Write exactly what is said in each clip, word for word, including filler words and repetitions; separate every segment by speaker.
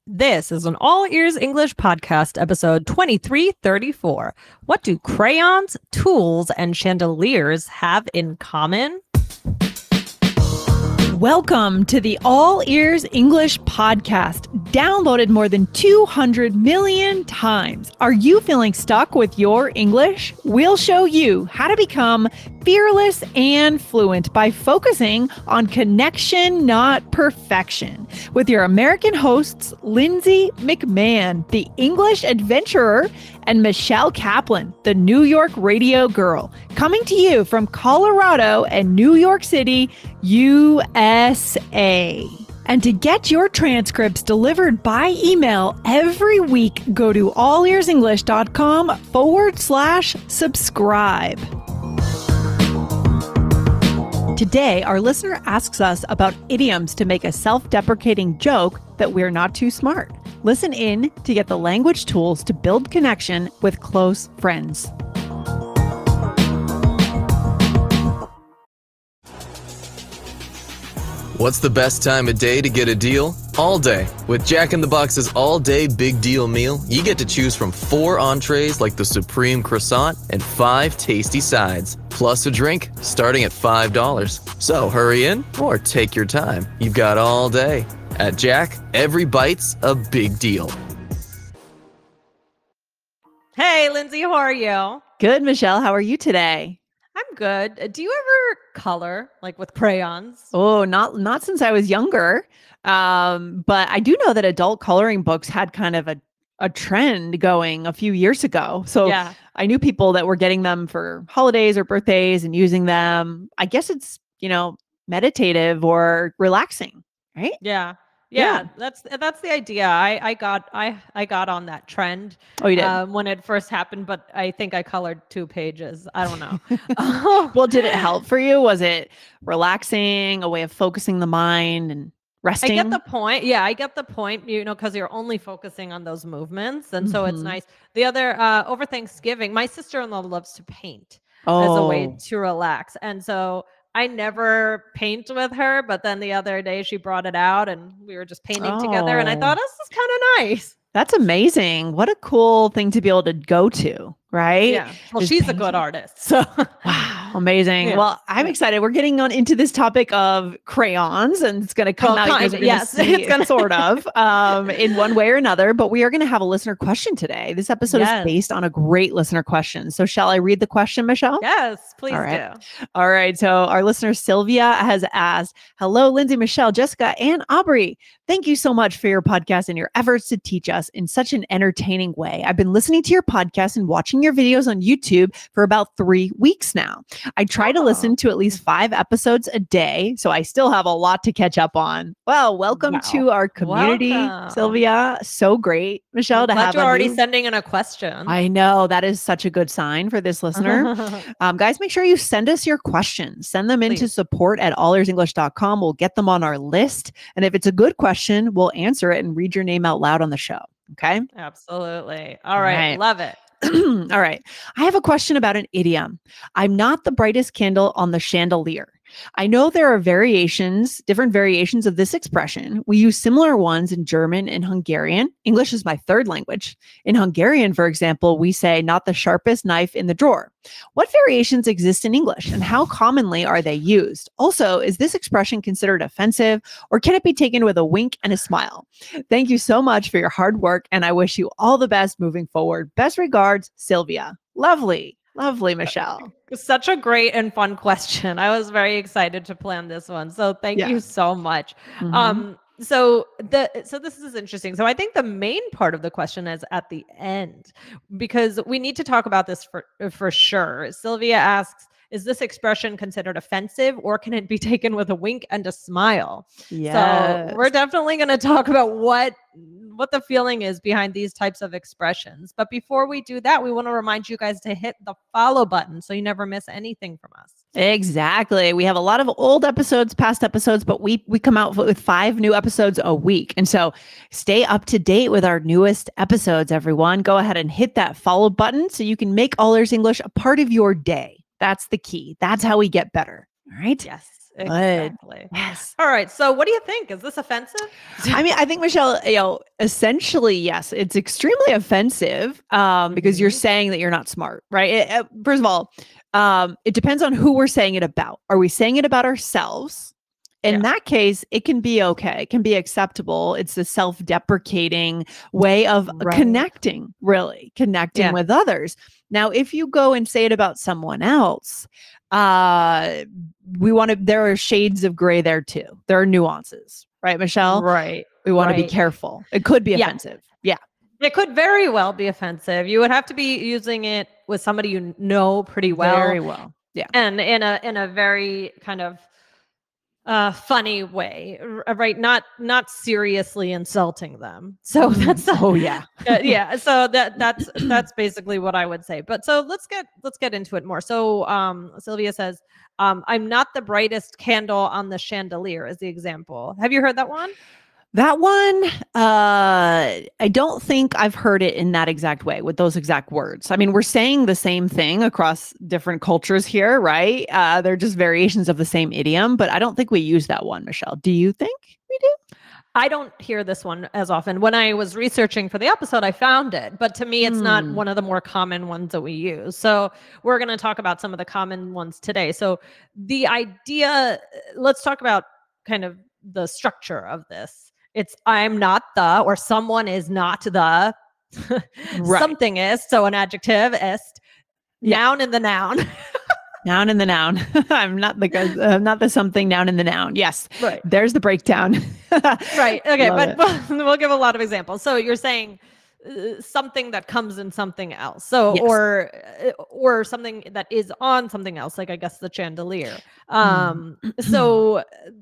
Speaker 1: This is an All Ears English podcast, episode twenty-three thirty-four. What do crayons, tools, and chandeliers have in common?
Speaker 2: Welcome to the All Ears English podcast, downloaded more than two hundred million times. Are you feeling stuck with your English? We'll show you how to become fearless and fluent by focusing on connection, not perfection. With your American hosts, Lindsay McMahon, the English adventurer, and Michelle Kaplan, the New York radio girl, coming to you from Colorado and New York City, U S A. And to get your transcripts delivered by email every week, go to allearsenglish.com forward slash subscribe. Today, our listener asks us about idioms to make a self-deprecating joke that we're not too smart. Listen in to get the language tools to build connection with close friends.
Speaker 3: What's the best time of day to get a deal? All day. With Jack in the Box's all-day big deal meal, you get to choose from four entrees like the Supreme Croissant and five tasty sides, plus a drink starting at five dollars. So hurry in or take your time. You've got all day. At Jack, every bite's a big deal.
Speaker 1: Hey, Lindsay, how are you?
Speaker 2: Good, Michelle. How are you today?
Speaker 1: I'm good. Do you ever color, like with crayons?
Speaker 2: Oh, not not since I was younger. Um, but I do know that adult coloring books had kind of a, a trend going a few years ago. So
Speaker 1: Yeah.
Speaker 2: I knew people that were getting them for holidays or birthdays and using them. I guess it's, you know, meditative or relaxing, right?
Speaker 1: Yeah. Yeah,
Speaker 2: Yeah.
Speaker 1: that's that's the idea. I I got I I got on that trend
Speaker 2: Oh, you did?
Speaker 1: um, when it first happened, but I think I colored two pages. I don't know.
Speaker 2: Well, did it help for you? Was it relaxing, a way of focusing the mind and
Speaker 1: I
Speaker 2: resting?
Speaker 1: get the point. Yeah, I get the point, you know, because you're only focusing on those movements. And so it's
Speaker 2: Mhm.
Speaker 1: nice. The other, uh, over Thanksgiving, my sister-in-law loves to paint as a way
Speaker 2: Oh.
Speaker 1: to relax. And so I never paint with her, but then the other day she brought it out and we were just painting together. And I
Speaker 2: Oh.
Speaker 1: thought, this is kind of nice.
Speaker 2: That's amazing. What a cool thing to be able to go to, right?
Speaker 1: Yeah. Well,
Speaker 2: Is
Speaker 1: she's a
Speaker 2: painting.
Speaker 1: good artist. So
Speaker 2: Wow, amazing.
Speaker 1: Yeah.
Speaker 2: Well, I'm
Speaker 1: Yeah.
Speaker 2: excited. We're getting on into this topic of crayons, and it's going to come
Speaker 1: Well,
Speaker 2: out. You
Speaker 1: kind
Speaker 2: guys are
Speaker 1: of,
Speaker 2: gonna
Speaker 1: yes.
Speaker 2: see
Speaker 1: It's gonna-
Speaker 2: sort of um, in one way or another. But we are going to have a listener question today. This episode
Speaker 1: Yes.
Speaker 2: is based on a great listener question. So, shall I read the question, Michelle?
Speaker 1: Yes, please
Speaker 2: All right.
Speaker 1: do.
Speaker 2: All right. So our listener Sylvia has asked, hello, Lindsay, Michelle, Jessica, and Aubrey. Thank you so much for your podcast and your efforts to teach us in such an entertaining way. I've been listening to your podcast and watching your videos on YouTube for about three weeks now. I try to
Speaker 1: Oh.
Speaker 2: listen to at least five episodes a day, so I still have a lot to catch up on. Well, welcome
Speaker 1: Wow.
Speaker 2: to our community,
Speaker 1: Welcome.
Speaker 2: Sylvia. So great, Michelle,
Speaker 1: I'm
Speaker 2: to
Speaker 1: glad
Speaker 2: have
Speaker 1: you're
Speaker 2: a
Speaker 1: already
Speaker 2: new-
Speaker 1: sending in a question.
Speaker 2: I know that is such a good sign for this listener. Um, guys, make sure you send us your questions. Send them into
Speaker 1: Please.
Speaker 2: support at all ears english dot com. We'll get them on our list. And if it's a good question, we'll answer it and read your name out loud on the show. Okay.
Speaker 1: Absolutely. All right.
Speaker 2: Right.
Speaker 1: Love it.
Speaker 2: All right. I have a question about an idiom. I'm not the brightest candle on the chandelier. I know there are variations, different variations of this expression. We use similar ones in German and Hungarian. English is my third language. In Hungarian, for example, we say not the sharpest knife in the drawer. What variations exist in English and how commonly are they used? Also, is this expression considered offensive or can it be taken with a wink and a smile? Thank you so much for your hard work and I wish you all the best moving forward. Best regards, Sylvia. Lovely. Lovely, Michelle.
Speaker 1: Such a great and fun question. I was very excited to plan this one. So thank
Speaker 2: Yeah.
Speaker 1: you so much.
Speaker 2: Mhm.
Speaker 1: Um, so the so this is interesting. So I think the main part of the question is at the end because we need to talk about this for for sure. Sylvia asks, is this expression considered offensive or can it be taken with a wink and a smile?
Speaker 2: Yes.
Speaker 1: So we're definitely going to talk about what what the feeling is behind these types of expressions. But before we do that, we want to remind you guys to hit the follow button so you never miss anything from us.
Speaker 2: Exactly. We have a lot of old episodes, past episodes, but we we come out with five new episodes a week. And so stay up to date with our newest episodes, everyone. Go ahead and hit that follow button so you can make All Ears English a part of your day. That's the key. That's how we get better. All right.
Speaker 1: Yes.
Speaker 2: Good.
Speaker 1: exactly.
Speaker 2: Yes.
Speaker 1: All right. So what do you think? Is this offensive?
Speaker 2: I mean, I think Michelle, you know, essentially, yes, it's extremely offensive um, because you're
Speaker 1: Mhm.
Speaker 2: saying that you're not smart, right? It- uh, first of all, um, it depends on who we're saying it about. Are we saying it about ourselves? In
Speaker 1: Yeah.
Speaker 2: that case, it can be okay. It can be acceptable. It's a self-deprecating way of
Speaker 1: Right.
Speaker 2: connecting, really connecting
Speaker 1: Yeah.
Speaker 2: with others. Now, if you go and say it about someone else, uh, we want to, there are shades of gray there too. There are nuances, right, Michelle?
Speaker 1: Right.
Speaker 2: We want to be
Speaker 1: Right.
Speaker 2: careful. It could be
Speaker 1: Yeah.
Speaker 2: offensive. Yeah.
Speaker 1: It could very well be offensive. You would have to be using it with somebody you know pretty well,
Speaker 2: Very well. Yeah.
Speaker 1: and in a in a very kind of uh funny way, r- right? Not not seriously insulting them. So
Speaker 2: Mm.
Speaker 1: that's
Speaker 2: Oh yeah.
Speaker 1: uh, yeah. So that that's that's basically what I would say. But so let's get let's get into it more. So um Sylvia says, um, I'm not the brightest candle on the chandelier is the example. Have you heard that one?
Speaker 2: That one, uh, I don't think I've heard it in that exact way with those exact words. I mean, we're saying the same thing across different cultures here, right? Uh, they're just variations of the same idiom, but I don't think we use that one, Michelle. Do you think we do?
Speaker 1: I don't hear this one as often. When I was researching for the episode, I found it, but to me, it's not
Speaker 2: Hmm.
Speaker 1: one of the more common ones that we use. So we're going to talk about some of the common ones today. So the idea, let's talk about kind of the structure of this. It's I'm not the, or someone is not the,
Speaker 2: Right.
Speaker 1: something is, so an adjective is,
Speaker 2: Yeah.
Speaker 1: noun in the noun.
Speaker 2: Noun in the noun. I'm not the uh, not the something noun in the noun. Yes.
Speaker 1: Right.
Speaker 2: There's the breakdown.
Speaker 1: Right. Okay.
Speaker 2: Love
Speaker 1: But
Speaker 2: it.
Speaker 1: we'll, we'll give a lot of examples. So you're saying uh, something that comes in something else. So,
Speaker 2: Yes.
Speaker 1: or, uh, or something that is on something else, like I guess the chandelier. Um, so, uh,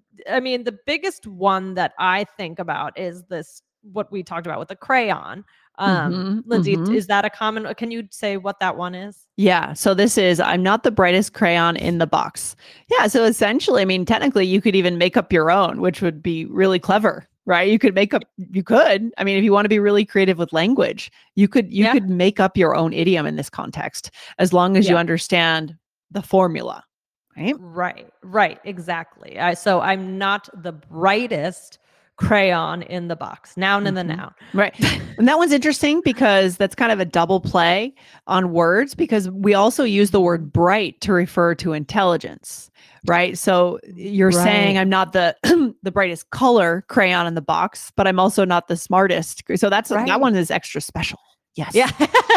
Speaker 1: I mean, the biggest one that I think about is this, what we talked about with the crayon. Um,
Speaker 2: Mhm,
Speaker 1: Lindsay,
Speaker 2: mhm.
Speaker 1: is that a common, can you say what that one is?
Speaker 2: Yeah. So this is I'm not the brightest crayon in the box. Yeah. So essentially, I mean, technically, you could even make up your own, which would be really clever, right? You could make up. You could. I mean, if you want to be really creative with language, you could. You
Speaker 1: Yeah.
Speaker 2: could make up your own idiom in this context, as long as you
Speaker 1: Yeah.
Speaker 2: understand the formula, right?
Speaker 1: Right, right, exactly. I, so I'm not the brightest crayon in the box. Noun in the
Speaker 2: Mhm.
Speaker 1: noun.
Speaker 2: Right. And that one's interesting because that's kind of a double play on words because we also use the word bright to refer to intelligence, right? So you're saying
Speaker 1: Right.
Speaker 2: I'm not the the brightest color crayon in the box, but I'm also not the smartest. So that's
Speaker 1: Right.
Speaker 2: that one is extra special. Yes.
Speaker 1: Yeah,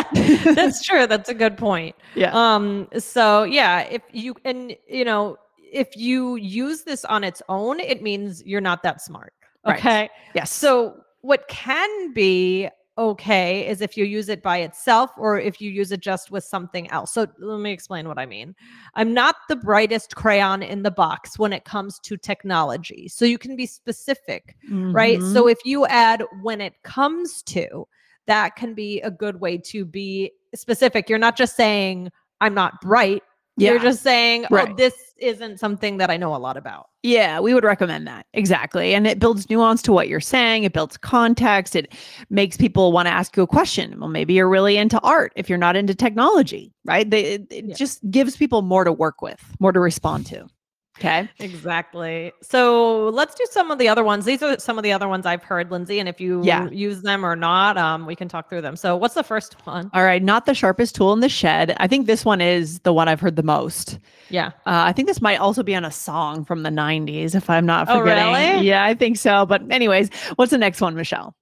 Speaker 1: that's true. That's a good point.
Speaker 2: Yeah.
Speaker 1: Um, so yeah, if you, and you know, if you use this on its own, it means you're not that smart.
Speaker 2: Right.
Speaker 1: Okay.
Speaker 2: Yes.
Speaker 1: So what can be okay is if you use it by itself or if you use it just with something else. So let me explain what I mean. I'm not the brightest crayon in the box when it comes to technology. So you can be specific, right?
Speaker 2: Mhm.
Speaker 1: So if you add when it comes to, that can be a good way to be specific. You're not just saying I'm not bright. You're
Speaker 2: Yeah.
Speaker 1: just saying, oh,
Speaker 2: Right.
Speaker 1: this isn't something that I know a lot about.
Speaker 2: Yeah, we would recommend that. Exactly. And it builds nuance to what you're saying. It builds context. It makes people want to ask you a question. Well, maybe you're really into art if you're not into technology, right? They, it it
Speaker 1: Yeah.
Speaker 2: just gives people more to work with, more to respond to. Okay.
Speaker 1: Exactly. So let's do some of the other ones. These are some of the other ones I've heard, Lindsay. And if you
Speaker 2: Yeah.
Speaker 1: use them or not, um, we can talk through them. So what's the first one?
Speaker 2: All right. Not the sharpest tool in the shed. I think this one is the one I've heard the most.
Speaker 1: Yeah.
Speaker 2: Uh, I think this might also be on a song from the nineties, if I'm not
Speaker 1: Oh,
Speaker 2: forgetting.
Speaker 1: really?
Speaker 2: Yeah, I think so. But, anyways, what's the next one, Michelle?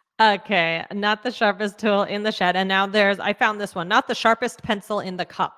Speaker 1: Okay. Not the sharpest tool in the shed. And now there's, I found this one, not the sharpest pencil in the cup.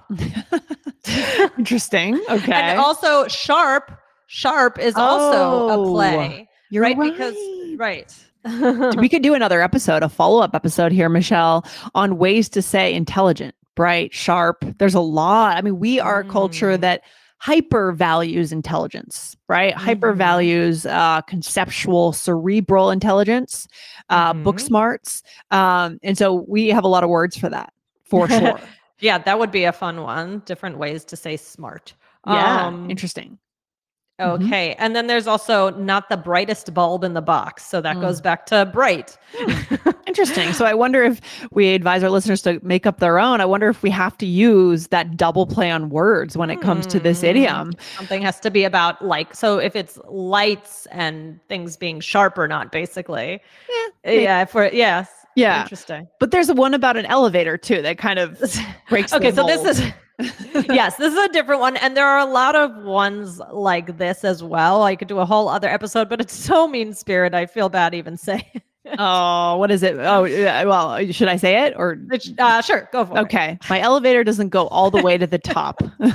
Speaker 2: Interesting. Okay.
Speaker 1: And also sharp, sharp is also
Speaker 2: Oh,
Speaker 1: a play.
Speaker 2: You're
Speaker 1: right?
Speaker 2: right.
Speaker 1: Because, right.
Speaker 2: We could do another episode, a follow up episode here, Michelle, on ways to say intelligent, bright, sharp. There's a lot. I mean, we are a culture
Speaker 1: Mm.
Speaker 2: that hyper values intelligence, right? Hyper
Speaker 1: Mhm.
Speaker 2: values uh, conceptual, cerebral intelligence, uh, book
Speaker 1: Mhm.
Speaker 2: smarts. Um, and so we have a lot of words for that, for sure.
Speaker 1: Yeah, that would be a fun one. Different ways to say smart.
Speaker 2: Yeah.
Speaker 1: Um,
Speaker 2: Interesting. Mhm.
Speaker 1: Okay. And then there's also not the brightest bulb in the box. So that
Speaker 2: Mm.
Speaker 1: goes back to bright.
Speaker 2: Interesting. So I wonder if we advise our listeners to make up their own. I wonder if we have to use that double play on words when it comes to this
Speaker 1: Hmm.
Speaker 2: idiom.
Speaker 1: Something has to be about like, so if it's lights and things being sharp or not, basically.
Speaker 2: maybe.
Speaker 1: Yeah. For, yes.
Speaker 2: Yeah.
Speaker 1: Interesting.
Speaker 2: But there's one about an elevator too that kind of breaks
Speaker 1: Okay.
Speaker 2: the
Speaker 1: So this
Speaker 2: mold.
Speaker 1: is, yes, this is a different one. And there are a lot of ones like this as well. I could do a whole other episode, but it's so mean spirit. I feel bad even saying it.
Speaker 2: Oh, what is it? Oh, yeah, well, should I say it or?
Speaker 1: Uh, sure. Go for it.
Speaker 2: Okay. My elevator doesn't go all the way to the top. All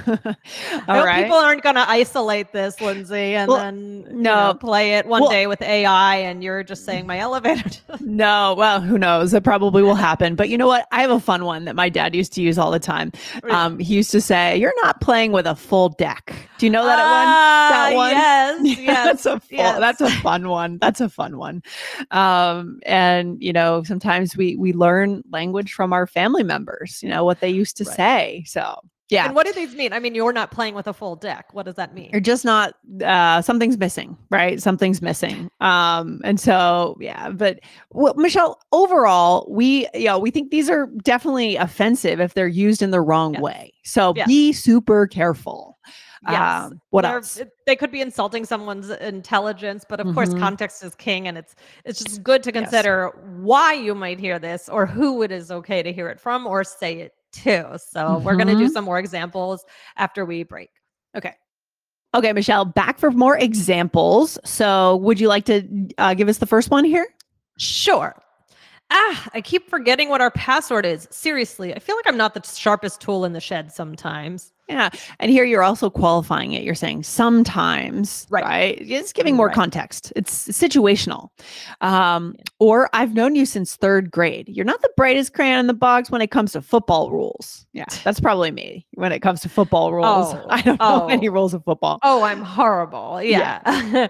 Speaker 1: No,
Speaker 2: right.
Speaker 1: people aren't going to isolate this, Lindsay, and
Speaker 2: Well,
Speaker 1: then you
Speaker 2: no.
Speaker 1: know, play it one
Speaker 2: Well-
Speaker 1: day with A I, and you're just saying my elevator.
Speaker 2: No, well, who knows? It probably will happen. But you know what? I have a fun one that my dad used to use all the time. Um, he used to say, "You're not playing with a full deck." Do you know that one? That
Speaker 1: Ah,
Speaker 2: one?
Speaker 1: Yes, yes.
Speaker 2: that's a full,
Speaker 1: yes.
Speaker 2: that's a fun one. That's a fun one. Um, and you know, sometimes we we learn language from our family members. You know what they used to
Speaker 1: Right.
Speaker 2: say. So yeah.
Speaker 1: And what do these mean? I mean, you're not playing with a full deck. What does that mean?
Speaker 2: You're just not uh something's missing, right? Something's missing. Um and so yeah, but well, Michelle, overall, we you know, we think these are definitely offensive if they're used in the wrong
Speaker 1: Yes.
Speaker 2: way. So
Speaker 1: Yes.
Speaker 2: be super careful.
Speaker 1: Yes.
Speaker 2: Um, what
Speaker 1: They're-
Speaker 2: else?
Speaker 1: it- They could be insulting someone's intelligence, but of course,
Speaker 2: Mhm.
Speaker 1: context is king, and it's it's just good to
Speaker 2: Yes.
Speaker 1: consider why you might hear this, or who it is okay to hear it from, or say it to. So we're going to do
Speaker 2: Mhm.
Speaker 1: some more examples after we break.
Speaker 2: Okay. Okay, Michelle, back for more examples. So would you like to uh, give us the first one here?
Speaker 1: Sure. Ah, I keep forgetting what our password is. Seriously, I feel like I'm not the sharpest tool in the shed sometimes.
Speaker 2: Yeah. And here you're also qualifying it. You're saying sometimes, right?
Speaker 1: Right.
Speaker 2: It's giving more
Speaker 1: Right.
Speaker 2: context. It's situational. Um, Or I've known you since third grade. You're not the brightest crayon in the box when it comes to football rules. Yeah. That's probably me when it comes to football rules.
Speaker 1: Oh,
Speaker 2: I don't know
Speaker 1: oh.
Speaker 2: any rules of football.
Speaker 1: Oh, I'm horrible. Yeah.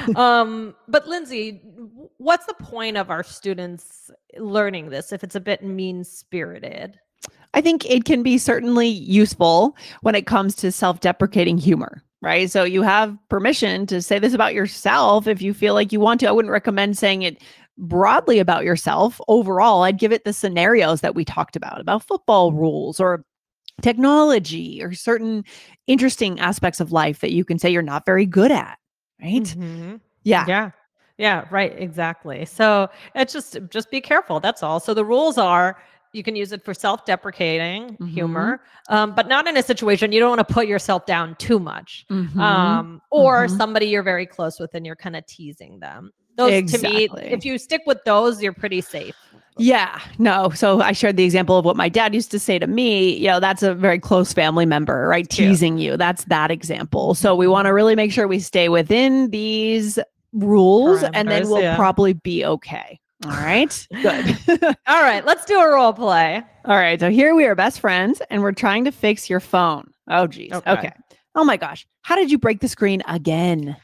Speaker 1: um, but Lindsay, w- what's the point of our students learning this if it's a bit mean spirited?
Speaker 2: I think it can be certainly useful when it comes to self-deprecating humor, right? So you have permission to say this about yourself if you feel like you want to. I wouldn't recommend saying it broadly about yourself. Overall, I'd give it the scenarios that we talked about, about football rules or technology or certain interesting aspects of life that you can say you're not very good at, right?
Speaker 1: Mhm.
Speaker 2: Yeah.
Speaker 1: Yeah. Yeah, right, exactly. So it's just just be careful. That's all. So the rules are you can use it for self-deprecating
Speaker 2: Mhm.
Speaker 1: humor, um, but not in a situation you don't want to put yourself down too much.
Speaker 2: Mhm.
Speaker 1: Um, or
Speaker 2: Mhm.
Speaker 1: somebody you're very close with and you're kind of teasing them. Those to
Speaker 2: Exactly.
Speaker 1: me, if you stick with those, you're pretty safe.
Speaker 2: Yeah, no. So I shared the example of what my dad used to say to me. You know, that's a very close family member, right?
Speaker 1: Cute.
Speaker 2: Teasing you. That's that example. So we want to really make sure we stay within these rules and then
Speaker 1: Parameters,
Speaker 2: we'll
Speaker 1: yeah.
Speaker 2: probably be okay. All right. Good.
Speaker 1: All right, let's do a role play.
Speaker 2: All right. So here we are best friends and we're trying to fix your phone. Oh, geez.
Speaker 1: Okay.
Speaker 2: Okay. Oh my gosh. How did you break the screen again?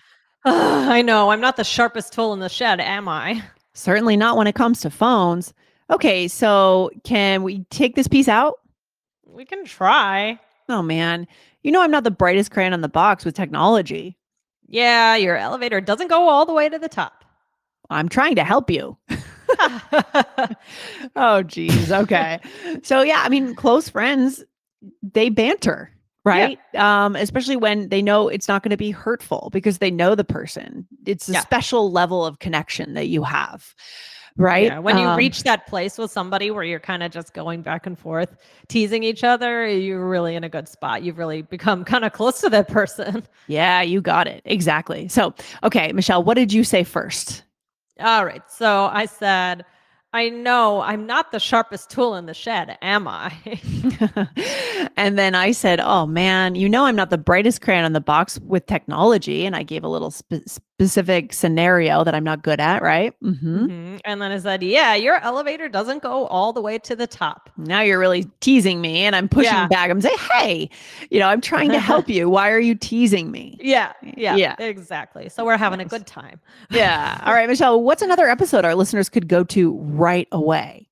Speaker 1: I know I'm not the sharpest tool in the shed, am I?
Speaker 2: Certainly not when it comes to phones. Okay. So can we take this piece out?
Speaker 1: We can try.
Speaker 2: Oh man, you know I'm not the brightest crayon on the box with technology.
Speaker 1: Yeah, your elevator doesn't go all the way to the top.
Speaker 2: I'm trying to help you. Oh geez. Okay. So yeah, I mean, close friends, they banter, right? Um, especially when they know it's not going to be hurtful because they know the person. It's a
Speaker 1: Yeah.
Speaker 2: special level of connection that you have. Right.
Speaker 1: Yeah, when you
Speaker 2: Um,
Speaker 1: reach that place with somebody where you're kind of just going back and forth, teasing each other, you're really in a good spot. You've really become kind of close to that person.
Speaker 2: Yeah, you got it. Exactly. So, okay, Michelle, what did you say first?
Speaker 1: All right. So I said, I know I'm not the sharpest tool in the shed, am I?
Speaker 2: And then I said, oh man, you know I'm not the brightest crayon on the box with technology. And I gave a little spe- specific scenario that I'm not good at, right? hmm
Speaker 1: Mhm. And then I said, yeah, your elevator doesn't go all the way to the top.
Speaker 2: Now you're really teasing me and I'm pushing
Speaker 1: Yeah.
Speaker 2: back. I'm saying, hey, you know, I'm trying to help you. Why are you teasing me?
Speaker 1: Yeah, yeah,
Speaker 2: Yeah.
Speaker 1: exactly. So we're having
Speaker 2: Nice.
Speaker 1: a good time.
Speaker 2: Yeah. All right, Michelle, what's another episode our listeners could go to right away?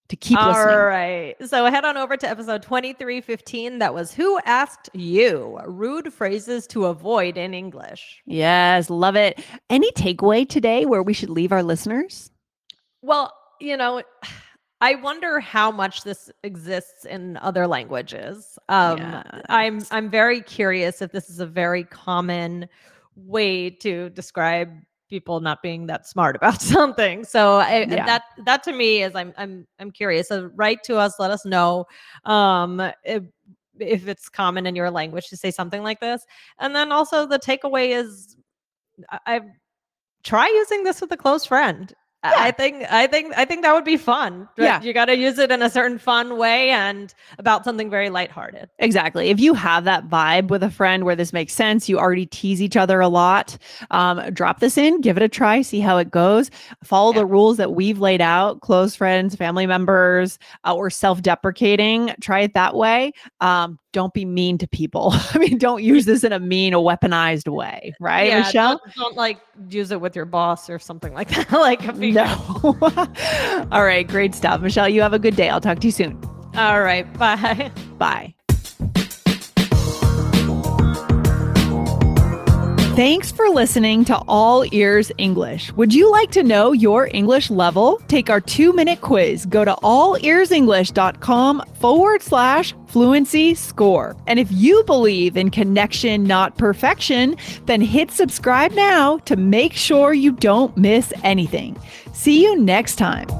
Speaker 2: to keep
Speaker 1: All
Speaker 2: listening.
Speaker 1: right. So head on over to episode twenty-three fifteen. That was Who Asked You? Rude phrases to avoid in English.
Speaker 2: Yes, love it. Any takeaway today where we should leave our listeners?
Speaker 1: Well, you know, I wonder how much this exists in other languages. Um,
Speaker 2: Yes.
Speaker 1: I'm I'm very curious if this is a very common way to describe people not being that smart about something. So I,
Speaker 2: Yeah.
Speaker 1: that that to me is I'm I'm I'm curious. So write to us, let us know um, if, if it's common in your language to say something like this. And then also the takeaway is I, I try using this with a close friend. I-
Speaker 2: Yeah.
Speaker 1: I think I think I think that would be fun. But
Speaker 2: Yeah.
Speaker 1: You got to use it in a certain fun way and about something very lighthearted.
Speaker 2: Exactly. If you have that vibe with a friend where this makes sense, you already tease each other a lot, um, drop this in, give it a try, see how it goes. Follow
Speaker 1: Yeah.
Speaker 2: the rules that we've laid out, close friends, family members, uh, or self-deprecating. Try it that way. Um, don't be mean to people. I mean, don't use this in a mean or weaponized way, right,
Speaker 1: yeah,
Speaker 2: Michelle?
Speaker 1: Don't, don't like use it with your boss or something like that. like if you-
Speaker 2: No. All right. Great stuff. Michelle, you have a good day. I'll talk to you soon.
Speaker 1: All right. Bye.
Speaker 2: Bye. Thanks for listening to All Ears English. Would you like to know your English level? Take our two minute quiz. Go to allearsenglish.com forward slash fluency score. And if you believe in connection, not perfection, then hit subscribe now to make sure you don't miss anything. See you next time.